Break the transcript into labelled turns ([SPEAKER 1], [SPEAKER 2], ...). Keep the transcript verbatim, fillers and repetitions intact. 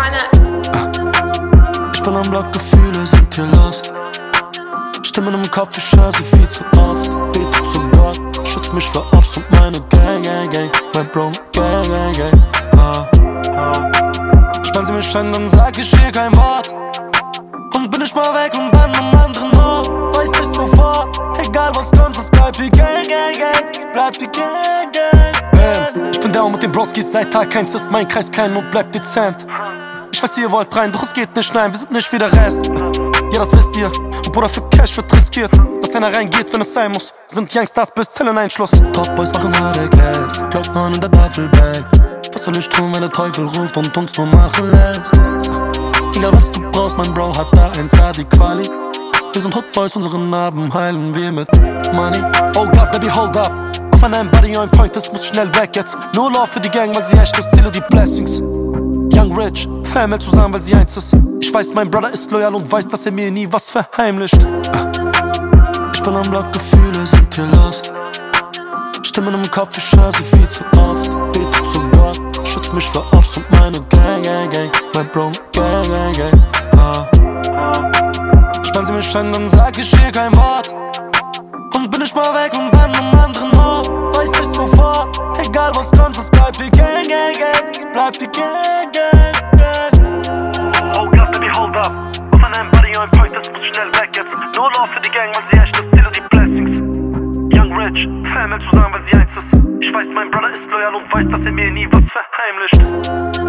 [SPEAKER 1] Ich bin am Block, Gefühle sind hier lost. Stimmen im Kopf, ich höre sie viel zu oft. Bete zu Gott, schützt mich vor Obst und meine Gang, Gang, Gang. Mein Bro, Gang, Gang, Gang. Ah. Spann sie mich an, dann sag ich hier kein Wort. Und bin ich mal weg und dann am anderen Ort. Weiß ich sofort, egal was kommt, es bleibt die Gang, Gang, Gang. Es bleibt die Gang, Gang, Gang. Ich bin der mit den Broskis seit Tag eins, ist mein Kreis klein und bleibt dezent. Ich weiß, ihr wollt rein, doch es geht nicht, nein, wir sind nicht wie der Rest. Ja, das wisst ihr, und Bruder, für Cash wird riskiert, dass einer reingeht, wenn es sein muss. Sind Youngstars bis Zelleneinschluss. Top Boys machen harte Cats, Cloud neun in der Duffelbag. Was soll ich tun, wenn der Teufel ruft und uns nur machen lässt? Egal was du brauchst, mein Bro hat da eins A, die Quali. Wir sind Hot Boys, unsere Narben heilen wir mit Money. Oh God, baby, hold up. Auf einem Body on point, das muss schnell weg jetzt. No love für die Gang, weil sie echt ist, zähle die Blessings. Young Rich, Family zusammen, weil sie eins ist. Ich weiß, mein Brother ist loyal und weiß, dass er mir nie was verheimlicht. Ich bin am Block, Gefühle sind hier lost. Stimmen im Kopf, ich höre sie viel zu oft. Bete zu Gott, schützt mich vor Obst und meine Gang, Gang, Gang. Mein Bro, Gang, Gang, Gang. Ah. Spann sie mich an, dann sag ich hier kein Wort. Und bin ich mal weg und dann am anderen Ort. Weiß ich sofort, egal was kommt, es bleibt die Gang, Gang, Gang. Es bleibt die Gang, Gang, Gang.
[SPEAKER 2] Oh God, baby, hold up. Auf einem Body on point, das muss schnell weg jetzt. No love für die Gang, weil sie echt ist, zähle die Blessings. Young Rich, Family zusammen, weil sie eins ist. Ich weiß, mein Brother ist loyal und weiß, dass er mir nie was verheimlicht.